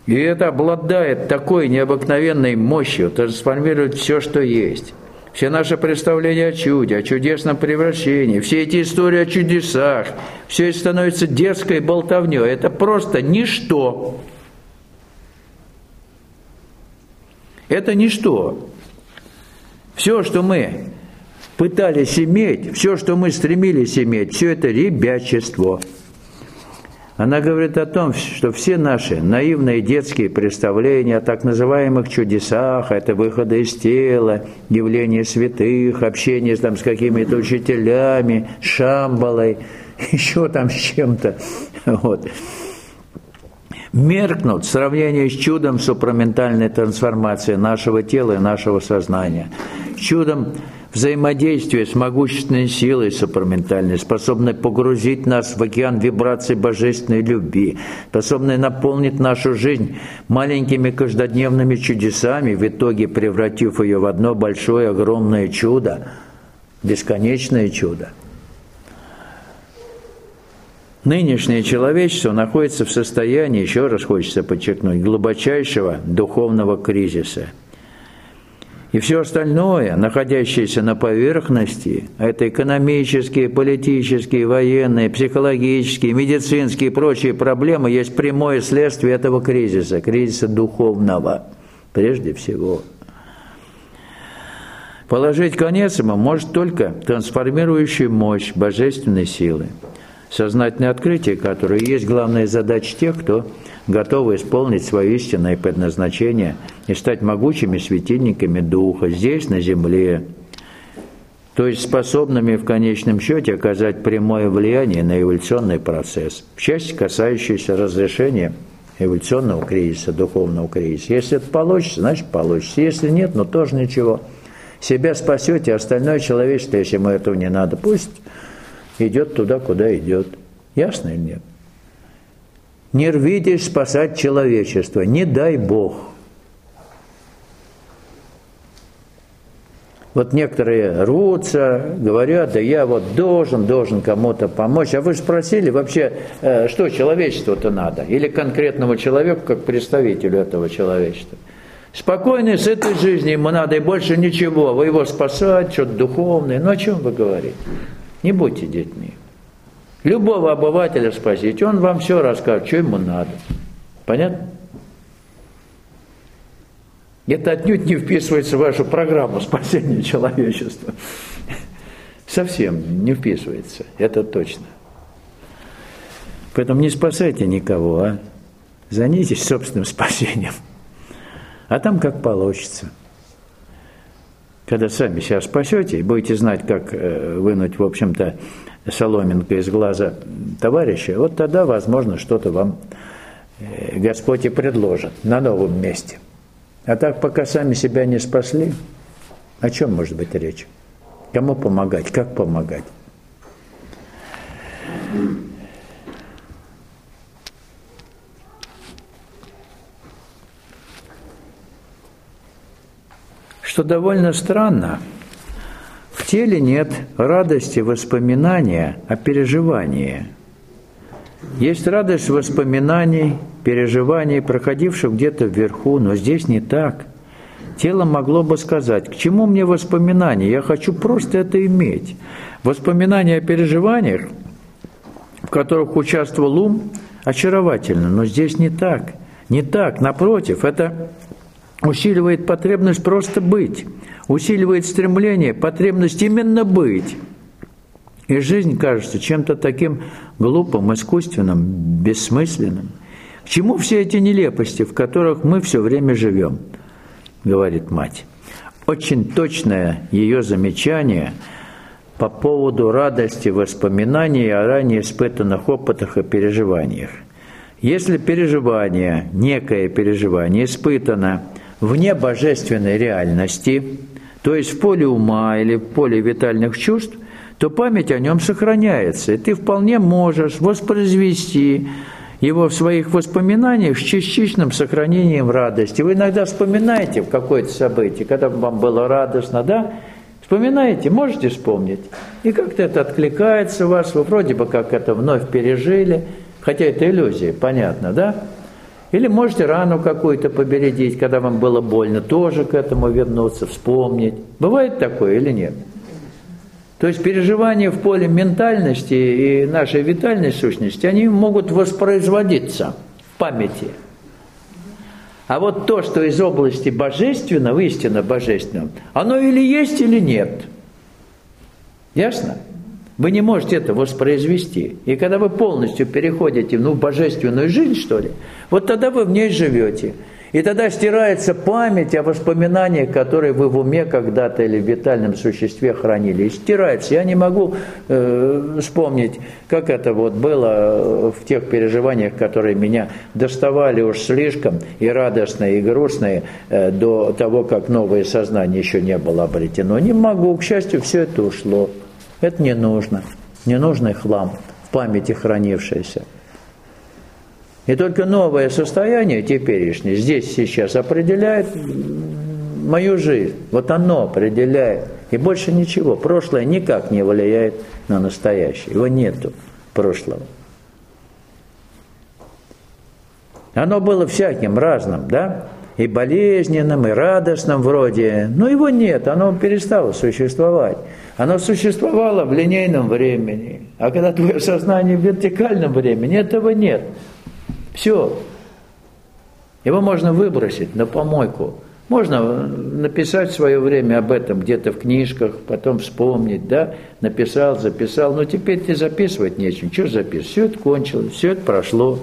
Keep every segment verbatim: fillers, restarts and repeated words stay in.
И это обладает такой необыкновенной мощью, трансформирует все, что есть. Все наши представления о чуде, о чудесном превращении, все эти истории о чудесах, все это становится дерзкой болтовней. Это просто ничто. Это ничто. Все, что мы пытались иметь, все, что мы стремились иметь, все это ребячество. Она говорит о том, что все наши наивные детские представления о так называемых чудесах, это выходы из тела, явление святых, общение там, с какими-то учителями, Шамбалой, еще там с чем-то, вот, меркнут в сравнении с чудом супраментальной трансформации нашего тела и нашего сознания, чудом взаимодействия с могущественной силой супраментальной, способной погрузить нас в океан вибраций божественной любви, способной наполнить нашу жизнь маленькими каждодневными чудесами, в итоге превратив ее в одно большое огромное чудо, бесконечное чудо. Нынешнее человечество находится в состоянии, еще раз хочется подчеркнуть, глубочайшего духовного кризиса. И все остальное, находящееся на поверхности, это экономические, политические, военные, психологические, медицинские и прочие проблемы, есть прямое следствие этого кризиса, кризиса духовного, прежде всего. Положить конец ему может только трансформирующая мощь божественной силы, сознательное открытие, которое есть главная задача тех, кто готовы исполнить свое истинное предназначение и стать могучими светильниками Духа здесь, на земле, то есть способными в конечном счете оказать прямое влияние на эволюционный процесс, в части касающейся разрешения эволюционного кризиса, духовного кризиса. Если это получится, значит получится. Если нет, ну тоже ничего. Себя спасете, остальное человечество, если ему этого не надо, пусть идет туда, куда идет. Ясно или нет? Не рвитесь спасать человечество, не дай Бог. Вот некоторые рвутся, говорят, да я вот должен, должен кому-то помочь. А вы же спросили вообще, что человечеству-то надо? Или конкретному человеку, как представителю этого человечества? Спокойной, с этой жизни ему надо и больше ничего. Вы его спасать, что-то духовное. Ну о чем вы говорите? Не будьте детьми. Любого обывателя спасите, он вам все расскажет, что ему надо. Понятно? Это отнюдь не вписывается в вашу программу спасения человечества. Совсем не вписывается, это точно. Поэтому не спасайте никого, а займитесь собственным спасением. А там как получится. Когда сами себя спасете и будете знать, как вынуть, в общем-то, соломинку из глаза товарища, вот тогда, возможно, что-то вам Господь и предложит на новом месте. А так, пока сами себя не спасли, о чем может быть речь? Кому помогать? Как помогать? Что довольно странно, в теле нет радости воспоминания о переживании. Есть радость воспоминаний, переживаний, проходивших где-то вверху, но здесь не так. Тело могло бы сказать, к чему мне воспоминания, я хочу просто это иметь. Воспоминания о переживаниях, в которых участвовал ум, очаровательно, но здесь не так. Не так, напротив, это усиливает потребность просто быть, усиливает стремление, потребность именно быть. И жизнь кажется чем-то таким глупым, искусственным, бессмысленным. К чему все эти нелепости, в которых мы все время живем, говорит мать. Очень точное ее замечание по поводу радости воспоминаний о ранее испытанных опытах и переживаниях. Если переживание, некое переживание испытано вне божественной реальности, то есть в поле ума или в поле витальных чувств, то память о нем сохраняется, и ты вполне можешь воспроизвести его в своих воспоминаниях с частичным сохранением радости. Вы иногда вспоминаете в какое-то событие, когда вам было радостно, да? Вспоминаете, можете вспомнить, и как-то это откликается у вас, вы вроде бы как это вновь пережили, хотя это иллюзия, понятно, да? Или можете рану какую-то побередить, когда вам было больно, тоже к этому вернуться, вспомнить. Бывает такое или нет? То есть переживания в поле ментальности и нашей витальной сущности, они могут воспроизводиться в памяти. А вот то, что из области божественного, истинно божественного, оно или есть, или нет. Ясно? Вы не можете это воспроизвести. И когда вы полностью переходите ну, в божественную жизнь, что ли, вот тогда вы в ней живете. И тогда стирается память о воспоминаниях, которые вы в уме когда-то или в витальном существе хранили. И стирается. Я не могу э, вспомнить, как это вот было в тех переживаниях, которые меня доставали уж слишком, и радостные, и грустные, э, до того, как новое сознание еще не было обретено. Не могу. К счастью, все это ушло. Это не нужно. Ненужный хлам в памяти хранившийся. И только новое состояние теперешнее, здесь, сейчас, определяет мою жизнь. Вот оно определяет. И больше ничего. Прошлое никак не влияет на настоящее. Его нету, прошлого. Оно было всяким, разным, да? И болезненным, и радостным вроде. Но его нет, оно перестало существовать. Оно существовало в линейном времени. А когда твое сознание в вертикальном времени, этого нет. Все. Его можно выбросить на помойку. Можно написать в свое время об этом где-то в книжках, потом вспомнить, да, написал, записал. Но теперь тебе записывать нечем. Что записывать? Все это кончилось, все это прошло.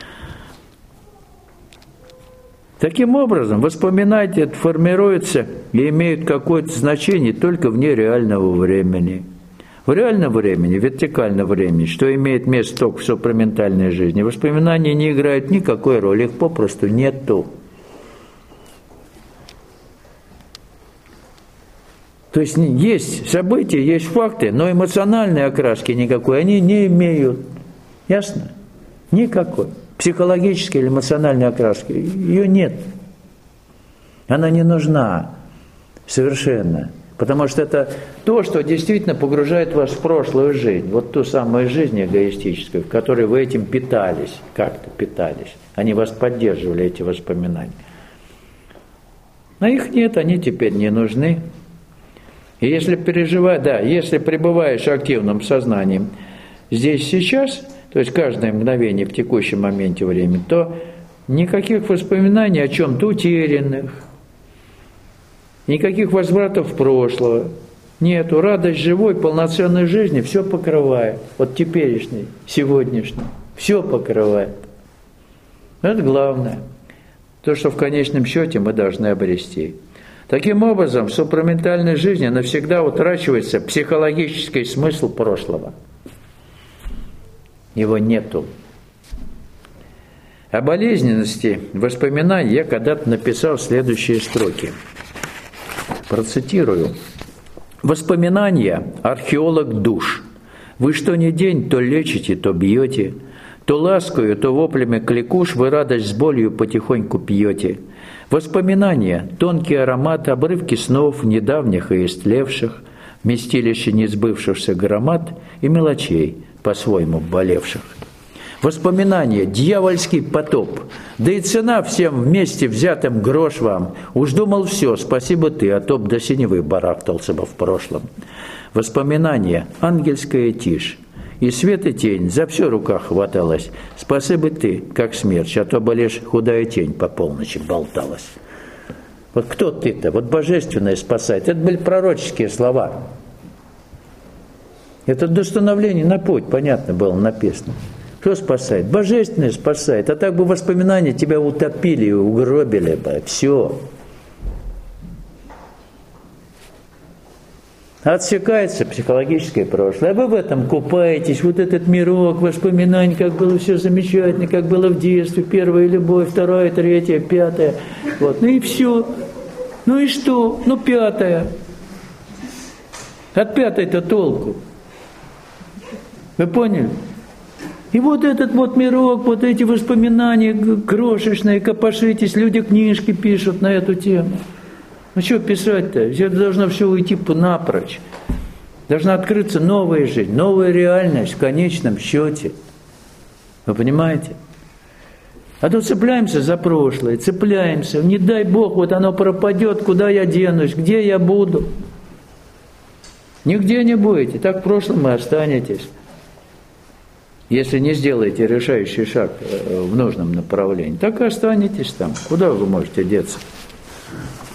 Таким образом, воспоминания формируются и имеют какое-то значение только вне реального времени. В реальном времени, в вертикальном времени, что имеет место только в супраментальной жизни, воспоминания не играют никакой роли, их попросту нету. То есть есть события, есть факты, но эмоциональной окраски никакой они не имеют. Ясно? Никакой. Психологической или эмоциональной окраски ее нет. Она не нужна совершенно. Потому что это то, что действительно погружает вас в прошлую жизнь. Вот ту самую жизнь эгоистическую, в которой вы этим питались, как-то питались. Они вас поддерживали, эти воспоминания. Но их нет, они теперь не нужны. И если переживать, да, если пребываешь активным сознанием здесь сейчас, то есть каждое мгновение в текущем моменте времени, то никаких воспоминаний о чем-то утерянных, никаких возвратов прошлого нету. Радость живой, полноценной жизни все покрывает. Вот теперешней, сегодняшней. Все покрывает. Это главное. То, что в конечном счете мы должны обрести. Таким образом, в супраментальной жизни навсегда утрачивается психологический смысл прошлого. Его нету. О болезненности воспоминаний я когда-то написал следующие строки. Процитирую. «Воспоминания – археолог душ. Вы что ни день, то лечите, то бьете, то ласкою, то воплями кликуш вы радость с болью потихоньку пьете. Воспоминания – тонкий аромат, обрывки снов, недавних и истлевших, вместилище несбывшихся громад и мелочей, по-своему болевших. Воспоминания – дьявольский потоп, да и цена всем вместе взятым грош вам. Уж думал все, спасибо ты, а топ до синевы барахтался бы в прошлом. Воспоминания – ангельская тишь, и свет и тень за все рука хваталась. Спасибо ты, как смерч, а то бы лишь худая тень по полночи болталась». Вот кто ты-то? Вот божественное спасает. Это были пророческие слова. Это до становления на путь, понятно, было написано. Кто спасает? Божественное спасает. А так бы воспоминания тебя утопили и угробили бы. Все. Отсекается психологическое прошлое. А вы в этом купаетесь. Вот этот мирок воспоминаний, как было все замечательно, как было в детстве. Первая любовь, вторая, третья, пятая. Вот. Ну и все. Ну и что? Ну пятая. От пятой-то толку. Вы поняли? И вот этот вот мирок, вот эти воспоминания крошечные, копошитесь, люди книжки пишут на эту тему. Ну что писать-то? Это должно все уйти напрочь. Должна открыться новая жизнь, новая реальность в конечном счете. Вы понимаете? А то цепляемся за прошлое, цепляемся. Не дай Бог, вот оно пропадет, куда я денусь, где я буду. Нигде не будете, так в прошлом и останетесь. Если не сделаете решающий шаг в нужном направлении, так и останетесь там. Куда вы можете деться?